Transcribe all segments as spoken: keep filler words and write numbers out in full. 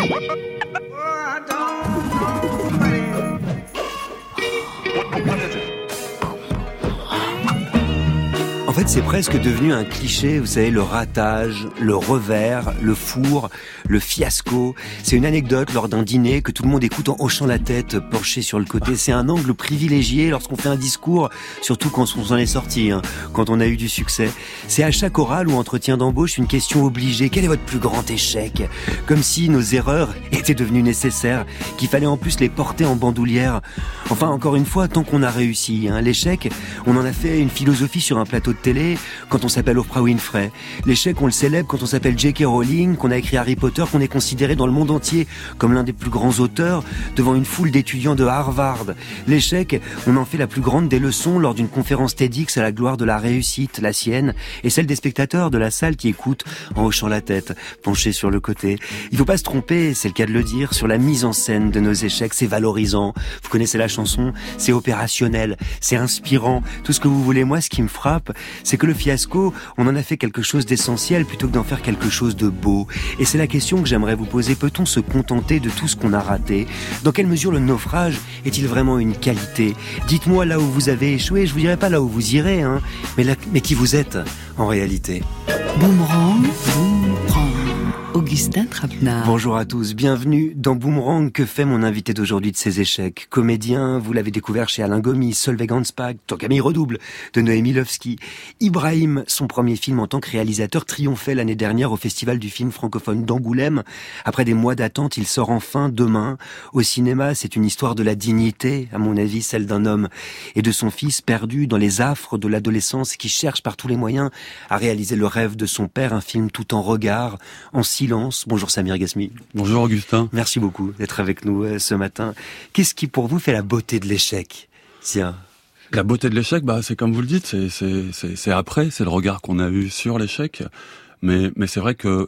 En fait, c'est presque devenu un cliché, vous savez, le ratage, le revers, le four, le fiasco. C'est une anecdote lors d'un dîner que tout le monde écoute en hochant la tête, penché sur le côté. C'est un angle privilégié lorsqu'on fait un discours, surtout quand on s'en est sorti, hein, quand on a eu du succès. C'est à chaque oral ou entretien d'embauche une question obligée. Quel est votre plus grand échec ? Comme si nos erreurs étaient devenues nécessaires, qu'il fallait en plus les porter en bandoulière. Enfin, encore une fois, tant qu'on a réussi, hein, l'échec, on en a fait une philosophie sur un plateau de télé quand on s'appelle Oprah Winfrey. L'échec, on le célèbre quand on s'appelle J K Rowling, qu'on a écrit Harry Potter, qu'on est considéré dans le monde entier comme l'un des plus grands auteurs devant une foule d'étudiants de Harvard. L'échec, on en fait la plus grande des leçons lors d'une conférence TEDx à la gloire de la réussite, la sienne, et celle des spectateurs de la salle qui écoutent en hochant la tête, penchés sur le côté. Il faut pas se tromper, c'est le cas de le dire, sur la mise en scène de nos échecs. C'est valorisant. Vous connaissez la chanson, c'est opérationnel, c'est inspirant. Tout ce que vous voulez. Moi, ce qui me frappe, c'est que le fiasco, on en a fait quelque chose d'essentiel plutôt que d'en faire quelque chose de beau. Et c'est la question que j'aimerais vous poser. Peut-on se contenter de tout ce qu'on a raté ? Dans quelle mesure le naufrage est-il vraiment une qualité ? Dites-moi là où vous avez échoué, je vous dirai pas là où vous irez, hein, mais, là, mais qui vous êtes en réalité. Boomerang, Boomerang. Augustin Trapenard. Bonjour à tous, bienvenue dans Boomerang. Que fait mon invité d'aujourd'hui de ses échecs ? Comédien, vous l'avez découvert chez Alain Gomis, Solveig Hanspach, Tant Camille redouble, de Noémie Lovski. Ibrahim, son premier film en tant que réalisateur, triomphait l'année dernière au Festival du film francophone d'Angoulême. Après des mois d'attente, il sort enfin demain. Au cinéma, c'est une histoire de la dignité, à mon avis, celle d'un homme et de son fils perdu dans les affres de l'adolescence qui cherche par tous les moyens à réaliser le rêve de son père, un film tout en regard, en silence. Bonjour Samir Ghasmi. Bonjour Augustin. Merci beaucoup d'être avec nous euh, ce matin. Qu'est-ce qui pour vous fait la beauté de l'échec ? Tiens. La beauté de l'échec, bah c'est comme vous le dites, c'est c'est c'est, c'est après, c'est le regard qu'on a eu sur l'échec. Mais mais c'est vrai que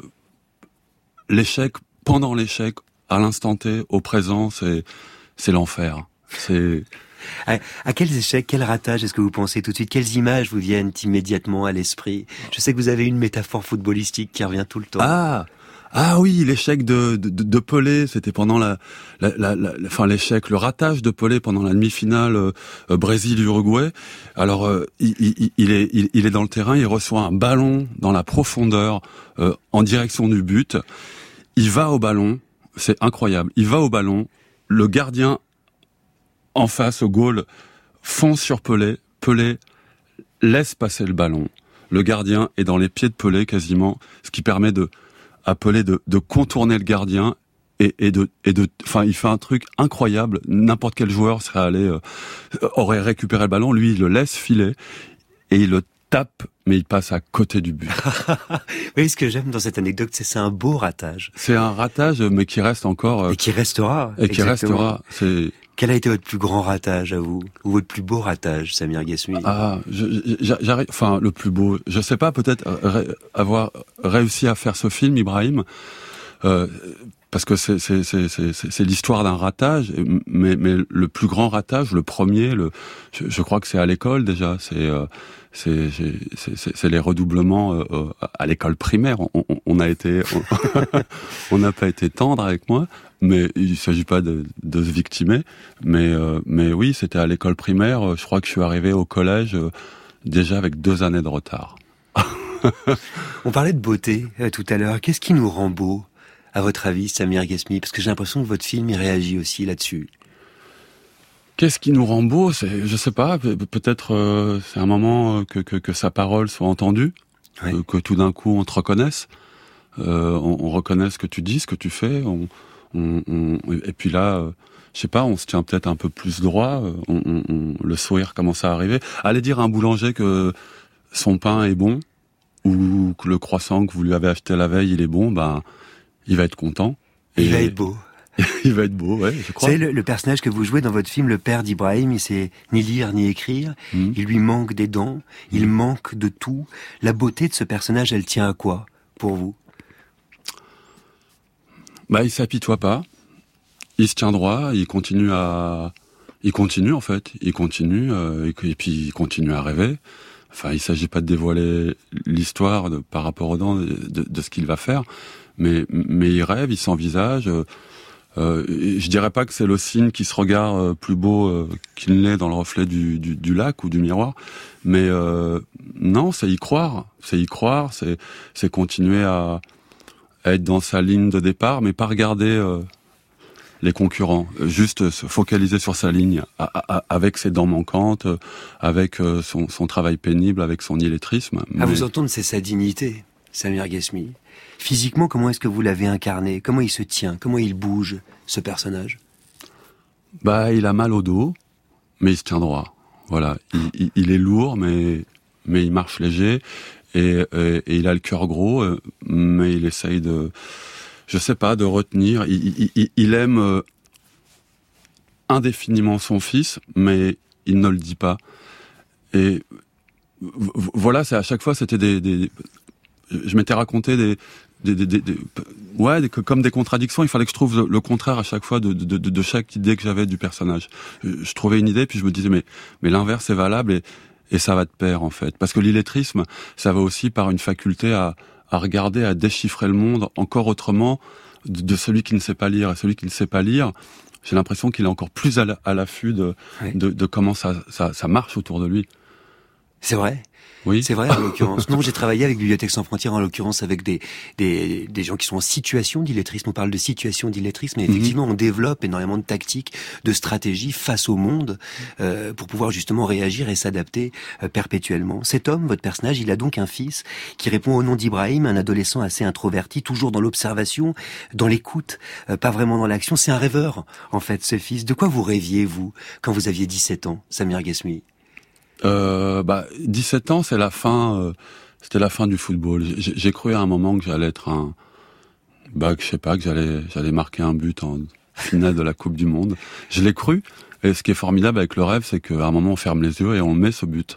l'échec, pendant l'échec, à l'instant T, au présent, c'est c'est l'enfer. C'est À, à quels échecs, quels ratages est-ce que vous pensez tout de suite ? Quelles images vous viennent immédiatement à l'esprit ? Je sais que vous avez une métaphore footballistique qui revient tout le temps. Ah Ah oui, l'échec de, de, de Pelé, c'était pendant la, la, la, la, enfin l'échec, le ratage de Pelé pendant la demi-finale euh, Brésil-Uruguay. Alors euh, il, il, il, est, il, il est dans le terrain, il reçoit un ballon dans la profondeur euh, en direction du but. Il va au ballon, c'est incroyable. Il va au ballon, le gardien en face au goal fonce sur Pelé. Pelé laisse passer le ballon. Le gardien est dans les pieds de Pelé quasiment, ce qui permet de à Pelé de, de contourner le gardien et, et de et de enfin il fait un truc incroyable. N'importe quel joueur serait allé euh, aurait récupéré le ballon, lui il le laisse filer et il le tape, mais il passe à côté du but. Oui, ce que j'aime dans cette anecdote, c'est c'est un beau ratage. C'est un ratage, mais qui reste encore... Et qui restera. Et qui exactement. restera. C'est... Quel a été votre plus grand ratage à vous ? Ou votre plus beau ratage, Samir Ghasmi ? Ah, je, j'arrive... Enfin, le plus beau... Je sais pas, peut-être ré, avoir réussi à faire ce film, Ibrahim, euh, parce que c'est, c'est, c'est, c'est, c'est l'histoire d'un ratage, mais, mais le plus grand ratage, le premier, le, je, je crois que c'est à l'école déjà, c'est... Euh, C'est, c'est, c'est, c'est les redoublements euh, à l'école primaire. On, on, on a été, on n'a pas été tendre avec moi, mais il s'agit pas de, de se victimer. Mais, euh, mais oui, c'était à l'école primaire. Je crois que je suis arrivé au collège euh, déjà avec deux années de retard. On parlait de beauté euh, tout à l'heure. Qu'est-ce qui nous rend beau, à votre avis, Samir Ghasmi ? Parce que j'ai l'impression que votre film il réagit aussi là-dessus. Qu'est-ce qui nous rend beau ? C'est, je sais pas, peut-être euh, c'est un moment que, que, que sa parole soit entendue, oui. euh, que tout d'un coup on te reconnaisse, euh, on, on reconnaisse ce que tu dis, ce que tu fais, on, on, on, et puis là, euh, je sais pas, on se tient peut-être un peu plus droit, on, on, on, le sourire commence à arriver. Aller dire à un boulanger que son pain est bon, ou que le croissant que vous lui avez acheté la veille, il est bon, ben, il va être content. Il et, va être beau. Il va être beau, ouais, je crois. Vous savez, le, le personnage que vous jouez dans votre film, le père d'Ibrahim, il sait ni lire ni écrire, mmh. il lui manque des dents, mmh. il manque de tout. La beauté de ce personnage, elle tient à quoi, pour vous ? Bah, il s'apitoie pas, il se tient droit, il continue à... Il continue, en fait, il continue, euh, et, et puis il continue à rêver. Enfin, il s'agit pas de dévoiler l'histoire de, par rapport aux dents de, de, de ce qu'il va faire, mais mais il rêve, il s'envisage. Euh, euh, je dirais pas que c'est le cygne qui se regarde plus beau euh, qu'il ne l'est dans le reflet du, du, du lac ou du miroir, mais euh, non, c'est y croire, c'est y croire, c'est c'est continuer à, à être dans sa ligne de départ, mais pas regarder euh, les concurrents, juste se focaliser sur sa ligne, à, à, avec ses dents manquantes, avec euh, son, son travail pénible, avec son illettrisme. À mais... vous entendre, c'est sa dignité, Samir Ghasmi. Physiquement, comment est-ce que vous l'avez incarné? Comment il se tient? Comment il bouge, ce personnage? Bah, il a mal au dos, mais il se tient droit. Voilà, il, il, il est lourd, mais mais il marche léger, et, et, et il a le cœur gros, mais il essaye de, je sais pas, de retenir. Il, il, il aime euh, indéfiniment son fils, mais il ne le dit pas. Et voilà, c'est à chaque fois, c'était des, des je m'étais raconté des Des, des, des, des, ouais, des, comme des contradictions. Il fallait que je trouve le, le contraire à chaque fois de, de, de, de chaque idée que j'avais du personnage. Je, je trouvais une idée, puis je me disais mais mais l'inverse est valable, et, et ça va de pair en fait. Parce que l'illettrisme, ça va aussi par une faculté à, à regarder, à déchiffrer le monde encore autrement de, de celui qui ne sait pas lire. Et celui qui ne sait pas lire, j'ai l'impression qu'il est encore plus à, la, à l'affût de, oui. de, de comment ça, ça, ça marche autour de lui. C'est vrai. Oui. C'est vrai, en l'occurrence. Non, j'ai travaillé avec Bibliothèques sans frontières, en l'occurrence, avec des, des, des gens qui sont en situation d'illettrisme. On parle de situation d'illettrisme, et effectivement, mm-hmm. on développe énormément de tactiques, de stratégies face au monde, euh, pour pouvoir justement réagir et s'adapter euh, perpétuellement. Cet homme, votre personnage, il a donc un fils qui répond au nom d'Ibrahim, un adolescent assez introverti, toujours dans l'observation, dans l'écoute, euh, pas vraiment dans l'action. C'est un rêveur, en fait, ce fils. De quoi vous rêviez, vous, quand vous aviez dix-sept ans, Samir Ghasmi? Euh, bah, dix-sept ans, c'est la fin, euh, c'était la fin du football. J'ai, j'ai cru à un moment que j'allais être un, bah, que je sais pas, que j'allais, j'allais marquer un but en finale de la Coupe du Monde. Je l'ai cru. Et ce qui est formidable avec le rêve, c'est qu'à un moment, on ferme les yeux et on met ce but.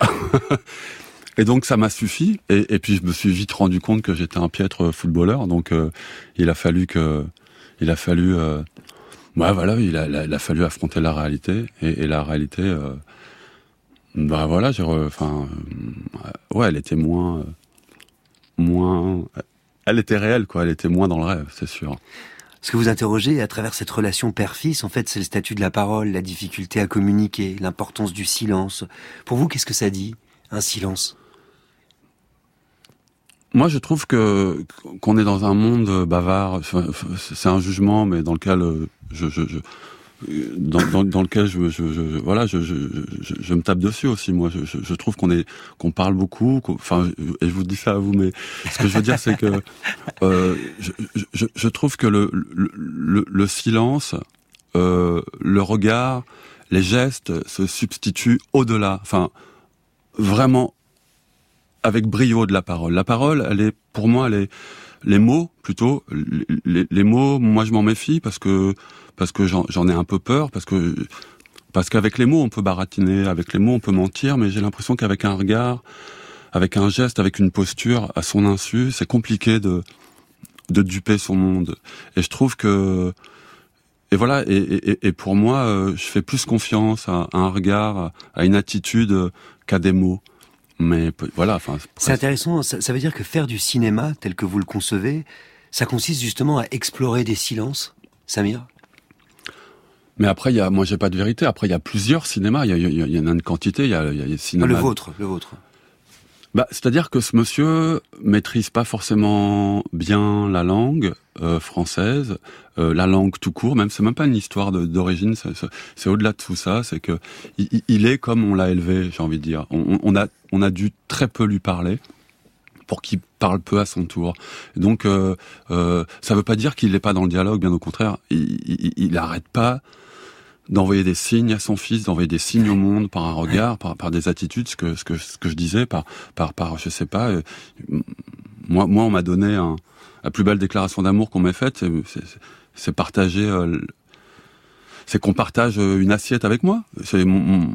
Et donc, ça m'a suffi. Et, et puis, je me suis vite rendu compte que j'étais un piètre footballeur. Donc, euh, il a fallu que, il a fallu, euh, ouais, voilà, il a, il a fallu affronter la réalité. Et, et la réalité, euh, bah voilà, j'ai, re... enfin, euh, ouais, elle était moins, euh, moins, elle était réelle, quoi. Elle était moins dans le rêve, c'est sûr. Ce que vous interrogez à travers cette relation père-fils, en fait, c'est le statut de la parole, la difficulté à communiquer, l'importance du silence. Pour vous, qu'est-ce que ça dit, un silence? Moi, je trouve que qu'on est dans un monde bavard. C'est un jugement, mais dans lequel je, je, je Dans, dans, dans lequel je, je, je voilà, je, je, je, je me tape dessus aussi. Moi, je, je, je trouve qu'on est, qu'on parle beaucoup. Qu'on, enfin, et je vous dis ça à vous, mais ce que je veux dire, c'est que euh, je, je, je trouve que le, le, le, le silence, euh, le regard, les gestes se substituent au-delà. Enfin, vraiment avec brio de la parole. La parole, elle est, pour moi, elle est les mots plutôt. Les, les, les mots, moi, je m'en méfie parce que parce que j'en, j'en ai un peu peur, parce que parce qu'avec les mots on peut baratiner, avec les mots on peut mentir, mais j'ai l'impression qu'avec un regard, avec un geste, avec une posture à son insu, c'est compliqué de de duper son monde. Et je trouve que et voilà et, et, et pour moi, euh, je fais plus confiance à, à un regard, à une attitude qu'à des mots. Mais voilà, enfin. C'est, c'est intéressant. Ça, ça veut dire que faire du cinéma tel que vous le concevez, ça consiste justement à explorer des silences, Samir. Mais après, il y a, moi, j'ai pas de vérité. Après, il y a plusieurs cinémas. Il y, y, y en a une quantité. Il y a, il y a les cinémas. Le vôtre, le vôtre. Bah, c'est-à-dire que ce monsieur maîtrise pas forcément bien la langue euh, française, euh, la langue tout court. Même, c'est même pas une histoire de, d'origine. C'est, c'est, c'est au-delà de tout ça. C'est que il, il est comme on l'a élevé. J'ai envie de dire. On, on a, on a dû très peu lui parler pour qu'il parle peu à son tour. Donc, euh, euh, ça veut pas dire qu'il n'est pas dans le dialogue. Bien au contraire, il, il, il arrête pas d'envoyer des signes à son fils, d'envoyer des signes au monde par un regard, par, par des attitudes, ce que, ce que, ce que je disais, par, par, par, je sais pas, euh, moi, moi, on m'a donné un, la plus belle déclaration d'amour qu'on m'ait faite, c'est, c'est, c'est partager, euh, c'est qu'on partage une assiette avec moi, c'est mon, mon,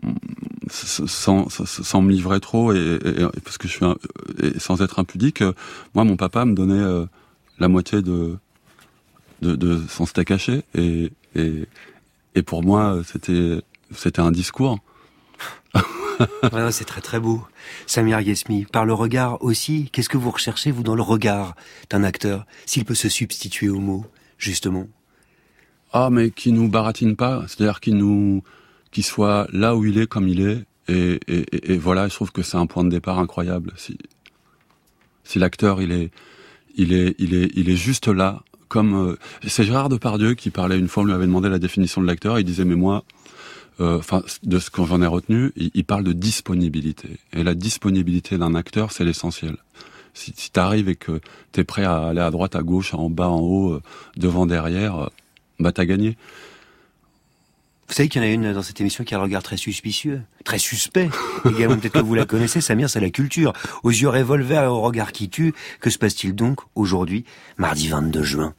sans, sans, sans me livrer trop et, et, et parce que je suis un, et sans être impudique, moi, mon papa me donnait euh, la moitié de, de, de son steak haché et, et Et pour moi, c'était, c'était un discours. Ouais, c'est très très beau. Samir Ghesmi, par le regard aussi, qu'est-ce que vous recherchez, vous, dans le regard d'un acteur, s'il peut se substituer aux mots, justement? Ah, mais qui nous baratine pas, c'est-à-dire qu'il nous, qu'il soit là où il est, comme il est, et, et, et, et voilà, je trouve que c'est un point de départ incroyable. Si, si l'acteur, il est, il est, il est, il est juste là, comme, euh, c'est Gérard Depardieu qui parlait une fois, on lui avait demandé la définition de l'acteur, il disait, mais moi, enfin, euh, de ce que j'en ai retenu, il, il parle de disponibilité. Et la disponibilité d'un acteur, c'est l'essentiel. Si, si t'arrives et que t'es prêt à aller à droite, à gauche, en bas, en haut, euh, devant, derrière, euh, bah t'as gagné. Vous savez qu'il y en a une dans cette émission qui a un regard très suspicieux, très suspect. Également, peut-être que vous la connaissez, Samir, c'est la culture. Aux yeux revolver et au regard qui tue, que se passe-t-il donc aujourd'hui, mardi vingt-deux juin?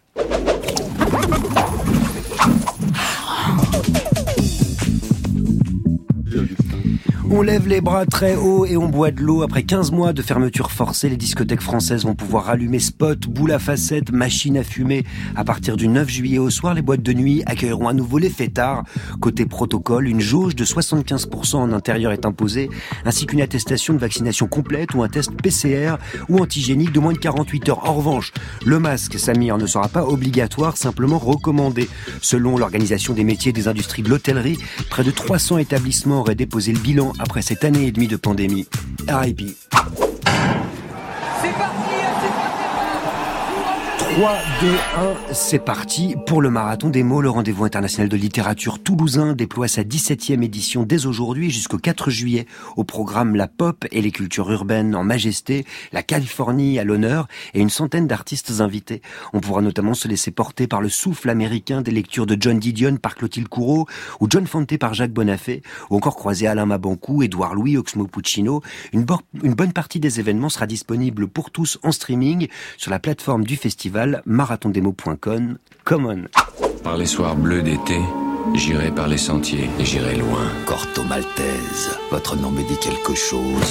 On lève les bras très haut et on boit de l'eau. Après quinze mois de fermeture forcée, les discothèques françaises vont pouvoir allumer spot, boule à facettes, machine à fumer. À partir du neuf juillet au soir, les boîtes de nuit accueilleront à nouveau les fêtards. Côté protocole, une jauge de soixante-quinze pour cent en intérieur est imposée, ainsi qu'une attestation de vaccination complète ou un test P C R ou antigénique de moins de quarante-huit heures. En revanche, le masque, Samir, ne sera pas obligatoire, simplement recommandé. Selon l'Organisation des métiers et des industries de l'hôtellerie, près de trois cents établissements auraient déposé le bilan après cette année et demie de pandémie. R I P. C'est parti, trois, deux, un, c'est parti pour le Marathon des mots. Le rendez-vous international de littérature toulousain déploie sa dix-septième édition dès aujourd'hui jusqu'au quatre juillet. Au programme la pop et les cultures urbaines en majesté, la Californie à l'honneur et une centaine d'artistes invités. On pourra notamment se laisser porter par le souffle américain des lectures de John Didion par Clotilde Courreau ou John Fante par Jacques Bonafé ou encore croiser Alain Mabancou, Édouard Louis, Oxmo Puccino. Une, bo- une bonne partie des événements sera disponible pour tous en streaming sur la plateforme du festival marathondemo point com. Come on. Par les soirs bleus d'été, j'irai par les sentiers et j'irai loin. Corto Maltese, votre nom me dit quelque chose.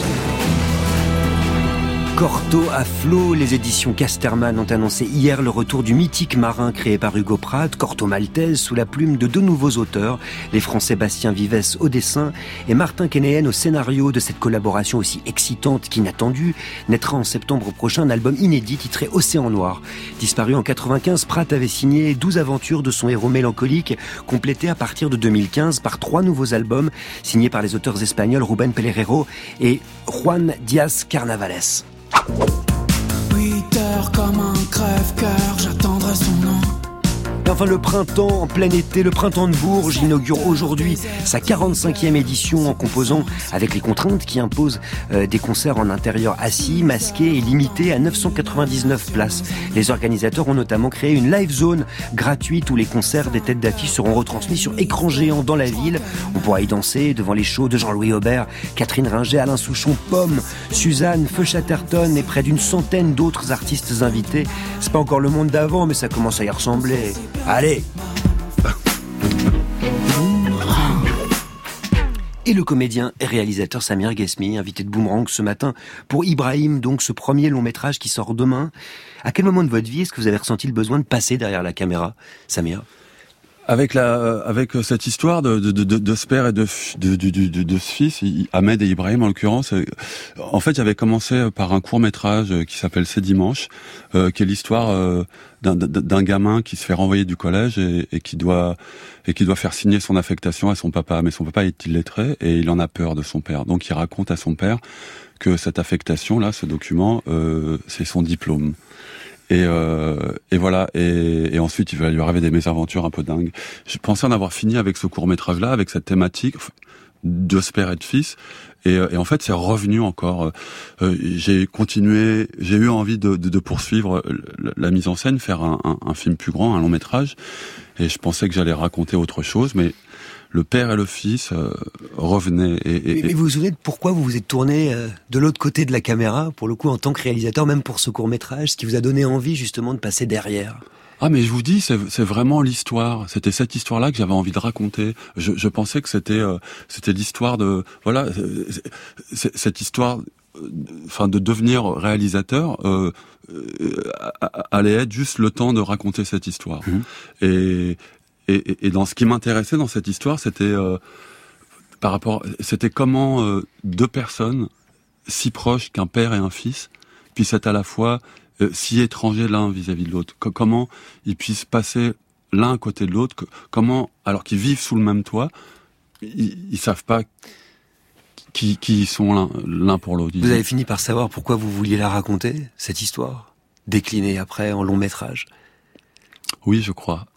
Corto à flot, les éditions Casterman ont annoncé hier le retour du mythique marin créé par Hugo Pratt, Corto Maltese, sous la plume de deux nouveaux auteurs, les Français Bastien Vives au dessin et Martin Kenéen au scénario. De cette collaboration aussi excitante qu'inattendue, naîtra en septembre prochain un album inédit titré Océan Noir. Disparu en quatre-vingt-quinze, Pratt avait signé douze aventures de son héros mélancolique, complétées à partir de deux mille quinze par trois nouveaux albums signés par les auteurs espagnols Rubén Pelerero et Juan Diaz Carnavales. huit heures comme un crève-cœur, j'attendrai son nom. Et enfin, le printemps en plein été, le printemps de Bourges inaugure aujourd'hui sa quarante-cinquième édition en composant avec les contraintes qui imposent euh, des concerts en intérieur assis, masqués et limités à neuf cent quatre-vingt-dix-neuf places. Les organisateurs ont notamment créé une live zone gratuite où les concerts des têtes d'affiche seront retransmis sur écran géant dans la ville. On pourra y danser devant les shows de Jean-Louis Aubert, Catherine Ringer, Alain Souchon, Pomme, Suzanne, Feu Chatterton et près d'une centaine d'autres artistes invités. C'est pas encore le monde d'avant, mais ça commence à y ressembler. Allez! Et le comédien et réalisateur Samir Ghesmi, invité de Boomerang ce matin pour Ibrahim, donc ce premier long métrage qui sort demain. À quel moment de votre vie est-ce que vous avez ressenti le besoin de passer derrière la caméra, Samir? Avec la, avec cette histoire de, de, de, de ce père et de, de, de, de, de ce fils, Ahmed et Ibrahim en l'occurrence, en fait j'avais commencé par un court-métrage qui s'appelle C'est dimanche, euh, qui est l'histoire euh, d'un, d'un gamin qui se fait renvoyer du collège et, et qui doit, et qui doit faire signer son affectation à son papa. Mais son papa est illettré et il en a peur de son père. Donc il raconte à son père que cette affectation-là, ce document, euh, c'est son diplôme. Et, euh, et voilà. Et, et ensuite, il va lui arriver des mésaventures un peu dingues. Je pensais en avoir fini avec ce court-métrage-là, avec cette thématique de ce père et de fils. Et, et en fait, c'est revenu encore. Euh, j'ai continué, j'ai eu envie de, de, de poursuivre la, la mise en scène, faire un, un, un film plus grand, un long métrage. Et je pensais que j'allais raconter autre chose, mais le père et le fils euh, revenaient. Et, et, mais, mais vous vous souvenez de pourquoi vous vous êtes tourné euh, de l'autre côté de la caméra, pour le coup, en tant que réalisateur, même pour ce court-métrage, ce qui vous a donné envie, justement, de passer derrière? Ah, mais je vous dis, c'est, c'est vraiment l'histoire. C'était cette histoire-là que j'avais envie de raconter. Je, je pensais que c'était, euh, c'était l'histoire de, voilà, c'est, c'est, cette histoire, enfin, de devenir réalisateur, euh, euh, allait être juste le temps de raconter cette histoire. Mmh. Et Et, et, et dans ce qui m'intéressait dans cette histoire, c'était euh, par rapport, c'était comment euh, deux personnes si proches qu'un père et un fils puissent être à la fois euh, si étrangers l'un vis-à-vis de l'autre. Que, comment ils puissent passer l'un à côté de l'autre. Que, comment, alors qu'ils vivent sous le même toit, ils, ils savent pas qui, qui ils sont l'un, l'un pour l'autre. Vous avez fini par savoir pourquoi vous vouliez la raconter, cette histoire, déclinée après en long métrage? Oui, je crois.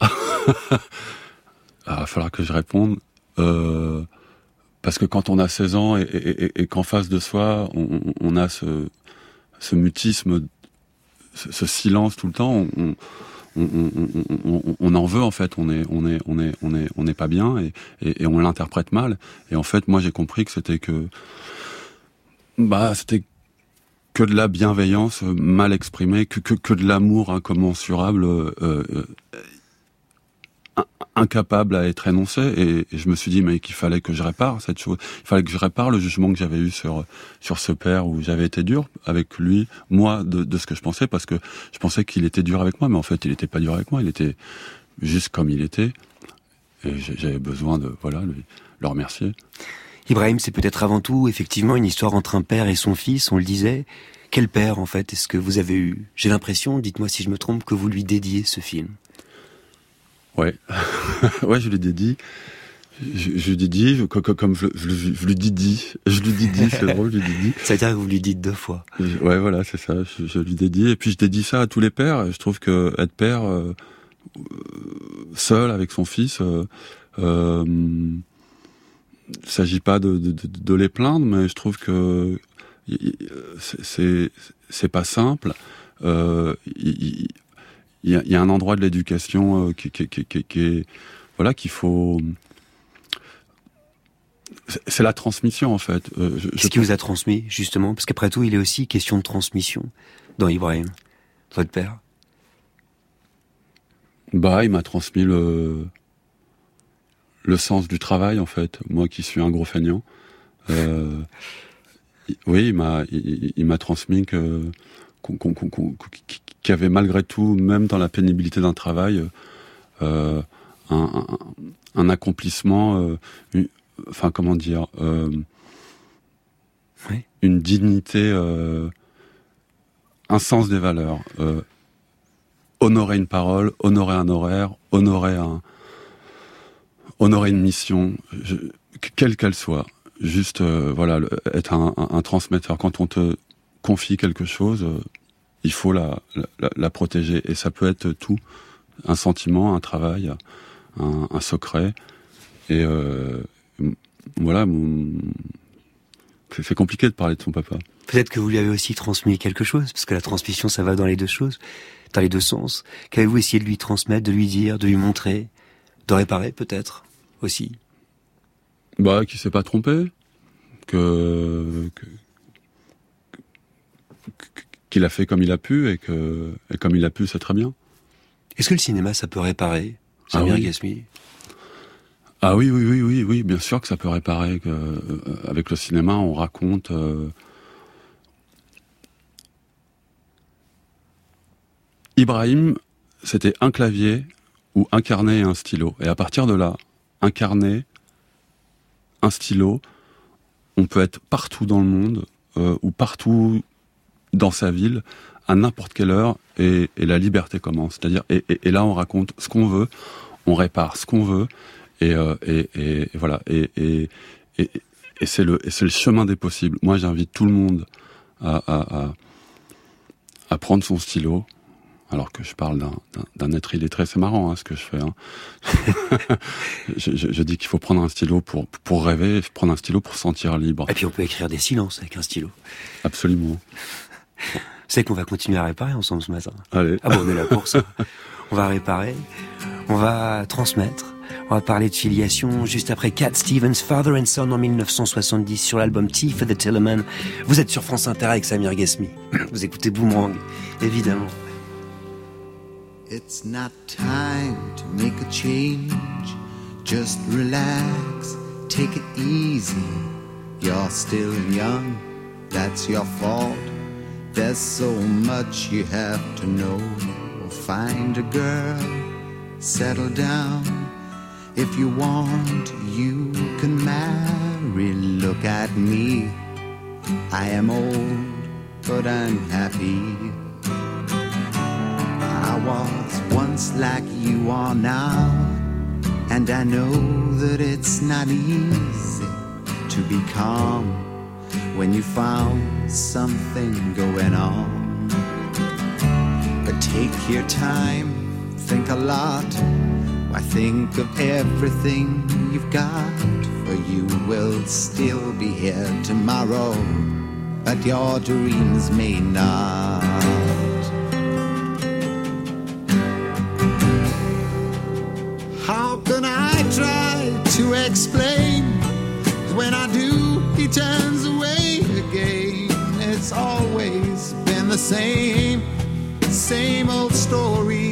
Il va falloir que je réponde. Euh, parce que quand on a seize ans et, et, et, et qu'en face de soi, on, on a ce, ce mutisme, ce, ce silence tout le temps, on, on, on, on, on, on en veut en fait. On est, on est, on est, on est, on n'est pas bien et, et, et on l'interprète mal. Et en fait, moi, j'ai compris que c'était que, bah, c'était que de la bienveillance mal exprimée, que que, que de l'amour incommensurable. Euh, euh, incapable à être énoncé, et, et je me suis dit mais qu'il fallait que je répare cette chose, il fallait que je répare le jugement que j'avais eu sur sur ce père où j'avais été dur avec lui, moi de, de ce que je pensais, parce que je pensais qu'il était dur avec moi, mais en fait il était pas dur avec moi, il était juste comme il était, et j'avais besoin de voilà le, le remercier. Ibrahim, c'est peut-être avant tout effectivement une histoire entre un père et son fils, on le disait. Quel père en fait est-ce que vous avez eu? J'ai l'impression, dites-moi si je me trompe, que vous lui dédiez ce film. Ouais, ouais, je lui dédie. Je, je lui dédie, je, comme je, je, je lui dédie, je lui dédie, c'est drôle, je lui dédie. Ça veut dire que vous lui dites deux fois. Je, ouais, voilà, c'est ça. Je, je lui dédie, et puis je dédie ça à tous les pères. Je trouve que être père euh, seul avec son fils, euh, euh, s'agit pas de, de, de, de les plaindre, mais je trouve que c'est c'est, c'est pas simple. Euh, il, Il y, a, il y a un endroit de l'éducation euh, qui, qui, qui, qui, qui est voilà qu'il faut. C'est la transmission en fait. Euh, je, Qu'est-ce je... qui vous a transmis justement? Parce qu'après tout, il est aussi question de transmission dans Ibrahim, votre père. Bah, il m'a transmis le le sens du travail en fait. Moi qui suis un gros feignant, euh, oui, il m'a il, il m'a transmis que qu'on, qu'on, qu'on, qu'on, qu'il y avait malgré tout, même dans la pénibilité d'un travail, euh, un, un, un accomplissement, euh, une, enfin comment dire, euh, oui. une dignité, euh, un sens des valeurs, euh, honorer une parole, honorer un horaire, honorer un, honorer une mission, je, quelle qu'elle soit, juste euh, voilà, être un, un, un transmetteur. Quand on te confie quelque chose, euh, il faut la, la, la protéger, et ça peut être tout, un sentiment, un travail, un, un secret, et euh, voilà, mon... c'est, c'est compliqué de parler de son papa. Peut-être que vous lui avez aussi transmis quelque chose, parce que la transmission, ça va dans les deux choses, dans les deux sens. Qu'avez-vous essayé de lui transmettre, de lui dire, de lui montrer, de réparer peut-être aussi? Bah, qu'il s'est pas trompé, que, que, que qu'il a fait comme il a pu, et que et comme il a pu, c'est très bien. Est-ce que le cinéma, ça peut réparer, Samir ah oui. Ghasmi? Ah oui, oui, oui, oui, oui, bien sûr que ça peut réparer. Que, euh, avec le cinéma, on raconte. Euh... Ibrahim, c'était un clavier ou un carnet et un stylo. Et à partir de là, un carnet, un stylo, on peut être partout dans le monde, euh, ou partout dans sa ville, à n'importe quelle heure, et, et la liberté commence. C'est-à-dire, et, et, et là, on raconte ce qu'on veut, on répare ce qu'on veut, et, euh, et, et, et voilà. Et, et, et, et c'est le, et c'est le chemin des possibles. Moi, j'invite tout le monde à, à, à, à prendre son stylo, alors que je parle d'un, d'un, d'un être illettré. C'est marrant, hein, ce que je fais. Hein. je, je, je dis qu'il faut prendre un stylo pour, pour rêver, et prendre un stylo pour se sentir libre. Et puis, on peut écrire des silences avec un stylo. Absolument. Vous savez qu'on va continuer à réparer ensemble ce matin. Allez. Ah bon, on est là pour ça. On va réparer, on va transmettre, on va parler de filiation juste après Cat Stevens, Father and Son en dix-neuf cent soixante-dix sur l'album Tea for the Tillerman. Vous êtes sur France Inter avec Samir Ghasmi. Vous écoutez Boomerang, évidemment. It's not time to make a change. Just relax, take it easy. You're still young, that's your fault. There's so much you have to know. Find a girl, settle down. If you want, you can marry. marry, look at me. I am old, but I'm happy. I was once like you are now, and I know that it's not easy to be calm when you found something going on. But take your time, think a lot. Why, think of everything you've got, for you will still be here tomorrow, but your dreams may not. How can I try to explain? When I do, he turns away again. It's always been the same, same old story.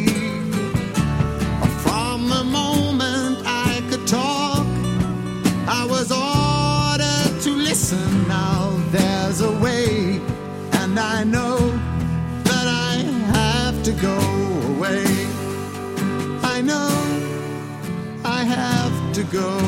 From the moment I could talk, I was ordered to listen. Now there's a way, and I know that I have to go away. I know I have to go.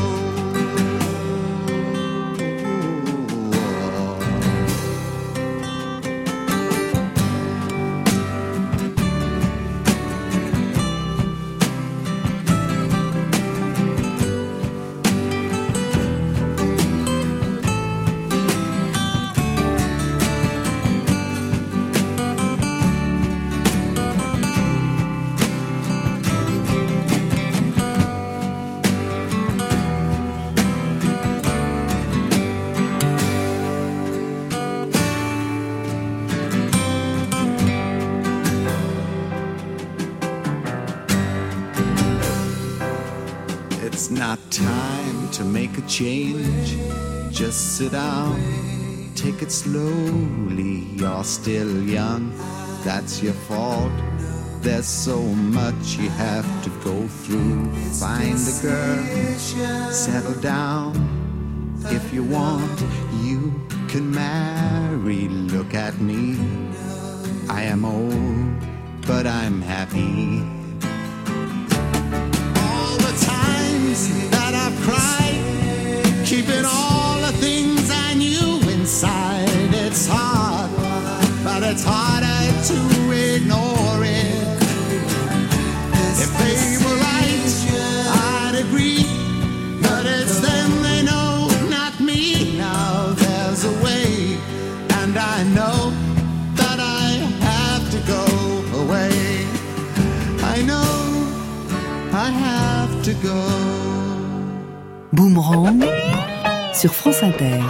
It's not time to make a change. Just sit down, take it slowly. You're still young, that's your fault. There's so much you have to go through. Find a girl, settle down. If you want, you can marry. Look at me, I am old, but I'm happy. That I've cried, keeping all the things I knew inside. It's hard, but it's harder to ignore it. If they were right, I'd agree, but it's them they know, not me. Now there's a way, and I know that I have to go away. I know I have to go. Boomerang sur France Inter.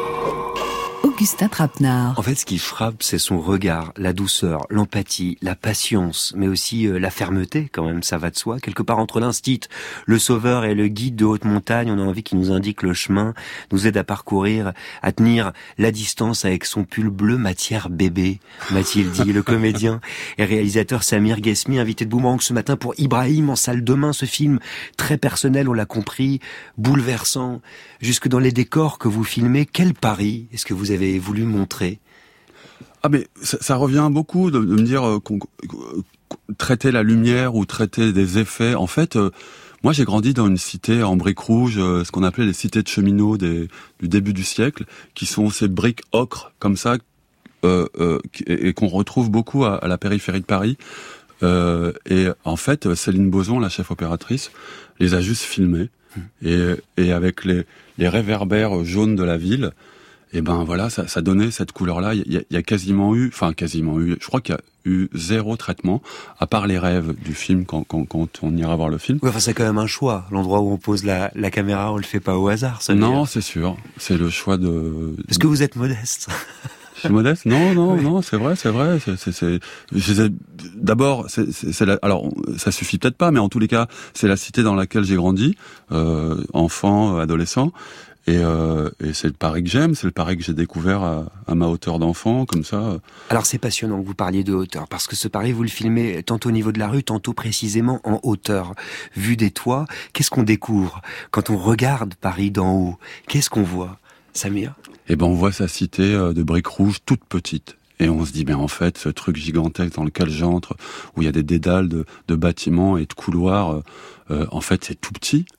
Augustin Trapenard. En fait, ce qui frappe, c'est son regard, la douceur, l'empathie, la patience, mais aussi euh, la fermeté, quand même, ça va de soi. Quelque part entre l'instit, le sauveur et le guide de haute montagne, on a envie qu'il nous indique le chemin, nous aide à parcourir, à tenir la distance avec son pull bleu matière bébé, m'a-t-il dit. Le comédien et réalisateur Samir Ghesmi, invité de Boomerang ce matin pour Ibrahim en salle demain, ce film très personnel, on l'a compris, bouleversant, jusque dans les décors que vous filmez. Quel pari est-ce que vous avez voulu montrer? Ah mais ça, ça revient beaucoup de, de me dire euh, qu'on, qu'on, traiter la lumière ou traiter des effets. En fait, euh, moi j'ai grandi dans une cité en briques rouges, euh, ce qu'on appelait les cités de cheminots des, du début du siècle, qui sont ces briques ocre comme ça, euh, euh, et, et qu'on retrouve beaucoup à, à la périphérie de Paris. Euh, et en fait, Céline Boson, la chef opératrice, les a juste filmés. Et, et avec les, les réverbères jaunes de la ville, et ben voilà, ça, ça donnait cette couleur-là. Il y a, il y a quasiment eu, enfin quasiment eu, je crois qu'il y a eu zéro traitement, à part les rêves du film quand, quand, quand on ira voir le film. Oui, enfin c'est quand même un choix. L'endroit où on pose la, la caméra, on le fait pas au hasard. Ça non, dire. C'est sûr. C'est le choix de. Est-ce que vous êtes modeste? Je suis modeste? Non, non, oui. non, c'est vrai, c'est vrai. C'est, c'est, c'est, c'est d'abord, c'est, c'est, c'est la, alors, ça suffit peut-être pas, mais en tous les cas, c'est la cité dans laquelle j'ai grandi, euh, enfant, adolescent. Et, euh, et c'est le Paris que j'aime, c'est le Paris que j'ai découvert à, à ma hauteur d'enfant, comme ça. Alors c'est passionnant que vous parliez de hauteur, parce que ce Paris, vous le filmez tantôt au niveau de la rue, tantôt précisément en hauteur. Vu des toits, qu'est-ce qu'on découvre quand on regarde Paris d'en haut? Qu'est-ce qu'on voit, Samir? Eh ben, on voit sa cité de briques rouges toute petite. Et on se dit, ben en fait, ce truc gigantesque dans lequel j'entre, où il y a des dédales de, de bâtiments et de couloirs, euh, en fait, c'est tout petit. Ouais.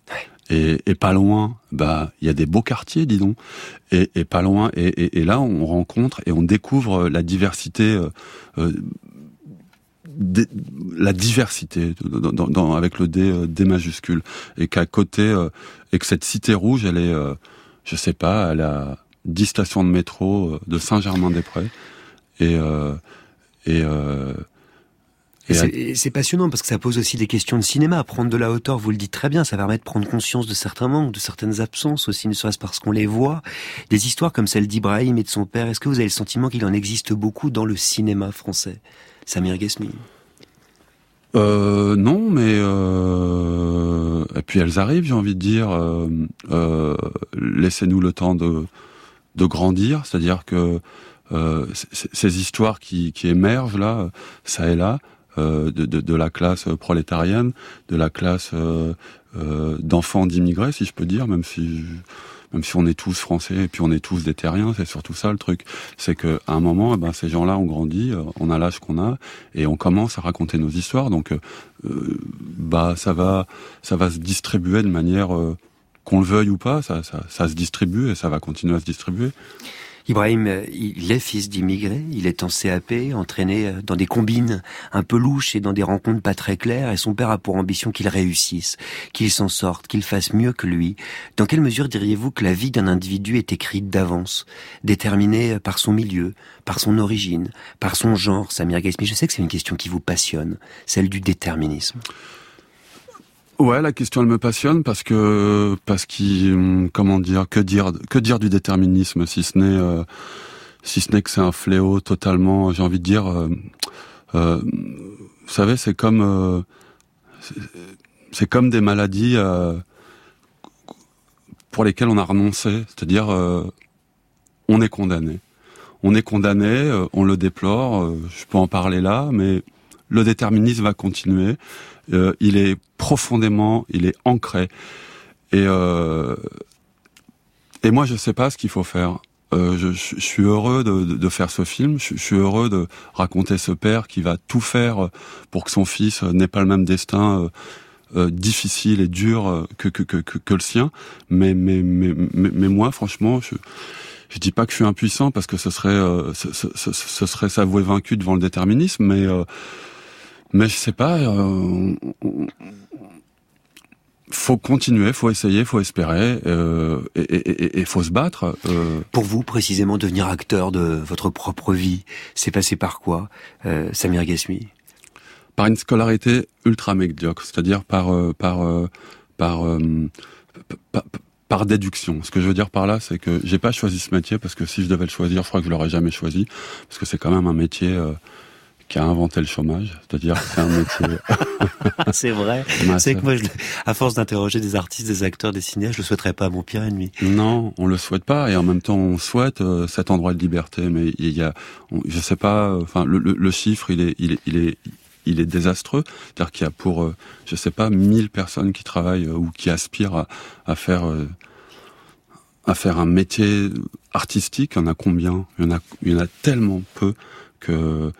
Et, et pas loin, bah, il y a des beaux quartiers, dis donc. Et, et pas loin, et, et, et là, on rencontre et on découvre la diversité, euh, euh, d- la diversité dans, dans, dans, avec le D, euh, D majuscule, et qu'à côté, euh, et que cette cité rouge, elle est, euh, je sais pas, elle a dix stations de métro de Saint-Germain-des-Prés, et euh, et euh, Et c'est, et c'est passionnant parce que ça pose aussi des questions de cinéma. Prendre de la hauteur, vous le dites très bien, ça permet de prendre conscience de certains manques, de certaines absences aussi, ne serait-ce parce qu'on les voit. Des histoires comme celle d'Ibrahim et de son père, est-ce que vous avez le sentiment qu'il en existe beaucoup dans le cinéma français? Samir Ghesmi. Euh, non, mais euh... et puis elles arrivent, j'ai envie de dire. Euh, euh, laissez-nous le temps de de grandir, c'est-à-dire que euh, c- ces histoires qui, qui émergent là, ça et là. Euh, de, de, de la classe prolétarienne, de la classe euh, euh, d'enfants d'immigrés, si je peux dire, même si même si on est tous français et puis on est tous des terriens, c'est surtout ça le truc. C'est que à un moment, eh ben, ces gens-là ont grandi, euh, on a l'âge qu'on a et on commence à raconter nos histoires. Donc, euh, bah ça va, ça va se distribuer de manière euh, qu'on le veuille ou pas, ça, ça, ça se distribue et ça va continuer à se distribuer. Ibrahim, il est fils d'immigrés, il est en C A P, entraîné dans des combines un peu louches et dans des rencontres pas très claires, et son père a pour ambition qu'il réussisse, qu'il s'en sorte, qu'il fasse mieux que lui. Dans quelle mesure diriez-vous que la vie d'un individu est écrite d'avance, déterminée par son milieu, par son origine, par son genre, Samir Ghesmi? Je sais que c'est une question qui vous passionne, celle du déterminisme. Ouais, la question elle me passionne parce que parce qu'il comment dire que dire que dire du déterminisme si ce n'est euh, si ce n'est que c'est un fléau totalement, j'ai envie de dire euh, euh, vous savez, c'est comme euh, c'est, c'est comme des maladies euh, pour lesquelles on a renoncé, c'est-à-dire euh, on est condamné. On est condamné, euh, on le déplore, euh, je peux en parler là, mais le déterminisme va continuer. Euh, il est profondément, il est ancré. Et euh, et moi, je sais pas ce qu'il faut faire. Euh, je, je, je suis heureux de, de, de faire ce film. Je, je suis heureux de raconter ce père qui va tout faire pour que son fils n'ait pas le même destin euh, euh, difficile et dur que que, que que que le sien. Mais mais mais mais, mais moi, franchement, je je dis pas que je suis impuissant parce que ce serait euh, ce, ce, ce, ce serait s'avouer vaincu devant le déterminisme, mais euh, Mais je sais pas, euh, faut continuer, faut essayer, faut espérer, euh, et, et, et faut se battre. Euh. Pour vous, précisément, devenir acteur de votre propre vie, c'est passé par quoi, euh, Samir Ghesmi? Par une scolarité ultra médiocre, c'est-à-dire par euh, par euh, par, euh, par par déduction. Ce que je veux dire par là, c'est que j'ai pas choisi ce métier parce que si je devais le choisir, je crois que je l'aurais jamais choisi, parce que c'est quand même un métier euh, qui a inventé le chômage, c'est-à-dire que c'est un métier... C'est vrai. Bah, c'est que moi, je, à force d'interroger des artistes, des acteurs, des cinéastes, je le souhaiterais pas à mon pire ennemi. Non, on le souhaite pas, et en même temps, on souhaite euh, cet endroit de liberté, mais il y a, on, je sais pas, enfin, le, le, le chiffre, il est, il est, il est, il est désastreux. C'est-à-dire qu'il y a pour, euh, je sais pas, mille personnes qui travaillent euh, ou qui aspirent à, à faire, euh, à faire un métier artistique. Il y en a combien? Il y en a, il y en a tellement peu que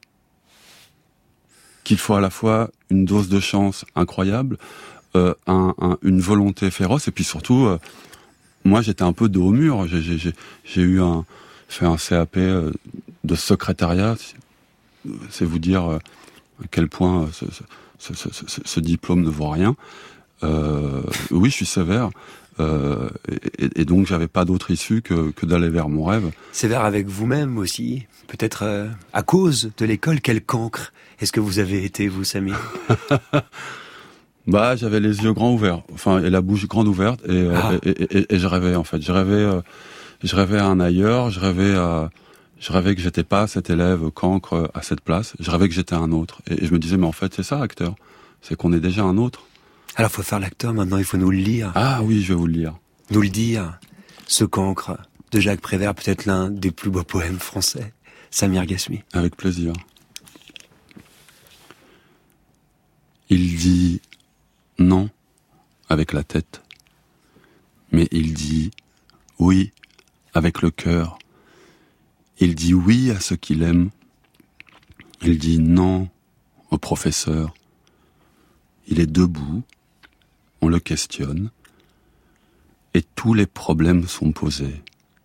qu'il faut à la fois une dose de chance incroyable, euh, un, un, une volonté féroce, et puis surtout, euh, moi j'étais un peu dos au mur. J'ai, j'ai, j'ai, j'ai eu un, fait un C A P de secrétariat. C'est vous dire à quel point ce, ce, ce, ce, ce diplôme ne vaut rien. Euh, oui, je suis sévère. Euh, et, et donc j'avais pas d'autre issue que, que d'aller vers mon rêve. Sévère avec vous-même aussi, peut-être euh, à cause de l'école. Quel cancre est-ce que vous avez été, vous, Samir? Bah, j'avais les yeux grands ouverts, enfin, et la bouche grande ouverte, et, ah. et, et, et, et je rêvais en fait. Je rêvais, euh, je rêvais à un ailleurs. Je rêvais à, je rêvais que j'étais pas cet élève cancre à cette place. Je rêvais que j'étais un autre, et, et je me disais mais en fait c'est ça, acteur, c'est qu'on est déjà un autre. Alors, faut faire l'acteur maintenant, il faut nous le lire. Ah oui, je vais vous le lire. Nous le dire. Ce cancre de Jacques Prévert, peut-être l'un des plus beaux poèmes français. Samir Ghesmi. Avec plaisir. Il dit non avec la tête, mais il dit oui avec le cœur. Il dit oui à ce qu'il aime. Il dit non au professeur. Il est debout. On le questionne, et tous les problèmes sont posés.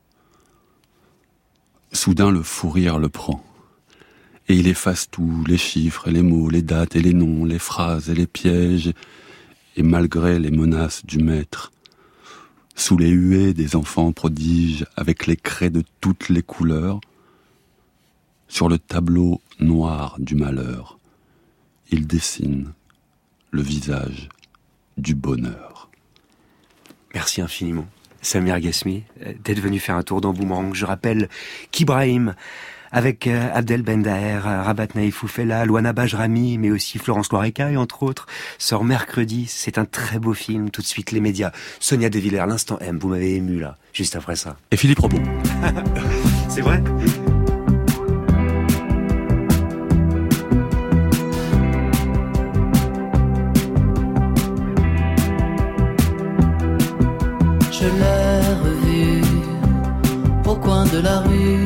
Soudain, le fou rire le prend. Et il efface tout, les chiffres et les mots, les dates et les noms, les phrases et les pièges. Et malgré les menaces du maître, sous les huées des enfants prodiges, avec les craies de toutes les couleurs, sur le tableau noir du malheur, il dessine le visage du bonheur. Merci infiniment, Samir Ghasmi, d'être venu faire un tour dans Boomerang. Je rappelle qu'Ibrahim, avec euh, Abdel Bendaher, Rabat Naïf Oufella, Luana Bajrami, mais aussi Florence Loireca, et entre autres, sort mercredi. C'est un très beau film. Tout de suite, les médias. Sonia De Villers, l'instant M, vous m'avez ému là, juste après ça. Et Philippe Robot. C'est vrai ? Je l'ai revu au coin de la rue.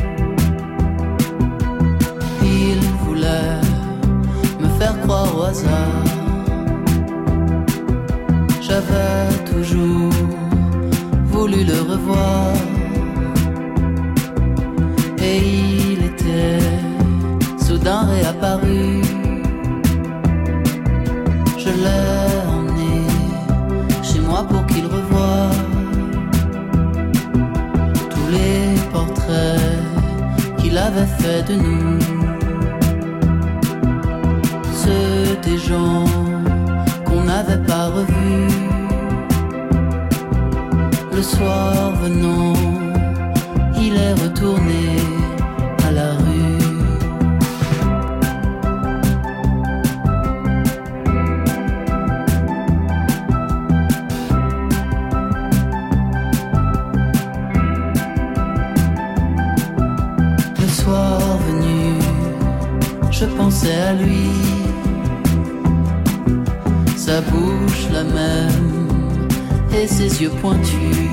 Il voulait me faire croire au hasard. J'avais toujours voulu le revoir. Et il était soudain réapparu. Je l'ai emmené chez moi pour qu'il revoie tous les portraits qu'il avait fait de nous. Ceux des gens qu'on n'avait pas revus. Le soir venant, il est retourné à la rue. Le soir venu, je pensais à lui. Sa bouche la même et ses yeux pointus.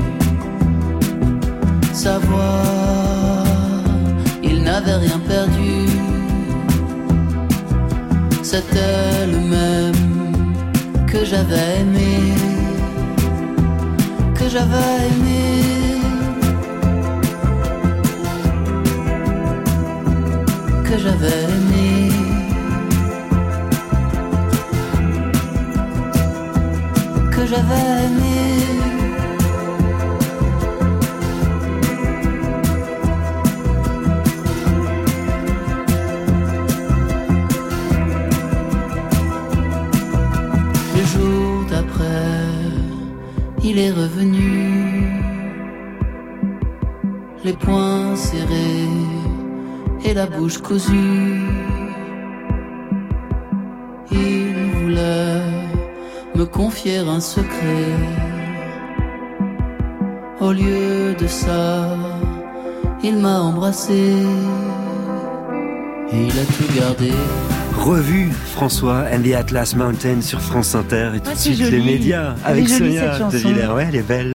Sa voix, il n'avait rien perdu. C'était le même que j'avais aimé, que j'avais aimé. Que j'avais aimé. Que j'avais aimé. Le jour d'après, il est revenu, les poings serrés et la bouche cousue. Il voulait me confier un secret. Au lieu de ça, il m'a embrassé et il a tout gardé. Revue François and the Atlas Mountain sur France Inter et tout de suite les médias avec Sonia De Villers. Ouais, elle est belle.